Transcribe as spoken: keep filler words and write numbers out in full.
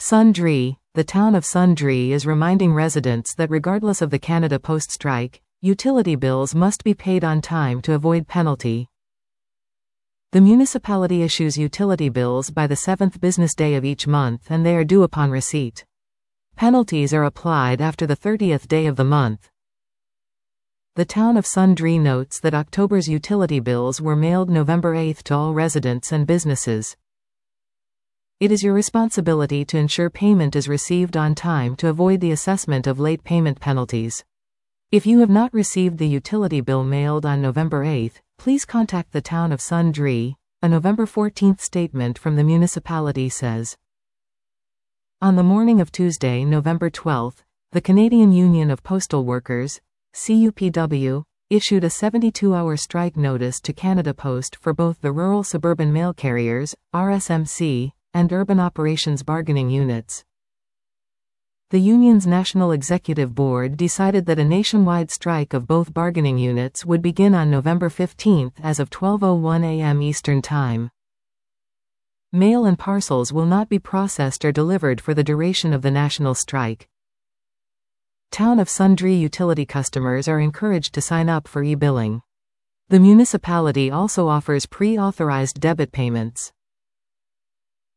Sundre. The town of Sundre is reminding residents that regardless of the Canada Post strike, utility bills must be paid on time to avoid penalty. The municipality issues utility bills by the seventh business day of each month and they are due upon receipt. Penalties are applied after the thirtieth day of the month. The town of Sundre notes that October's utility bills were mailed November eighth to all residents and businesses. It is your responsibility to ensure payment is received on time to avoid the assessment of late payment penalties. If you have not received the utility bill mailed on November eighth, please contact the town of Sundre. A November fourteenth statement from the municipality says, on the morning of Tuesday, November twelfth, the Canadian Union of Postal Workers, C U P W, issued a seventy-two hour strike notice to Canada Post for both the Rural Suburban Mail Carriers, R S M C, and Urban Operations Bargaining Units. The union's National Executive Board decided that a nationwide strike of both bargaining units would begin on November fifteenth as of twelve oh one a m Eastern Time. Mail and parcels will not be processed or delivered for the duration of the national strike. Town of Sundre utility customers are encouraged to sign up for e-billing. The municipality also offers pre-authorized debit payments.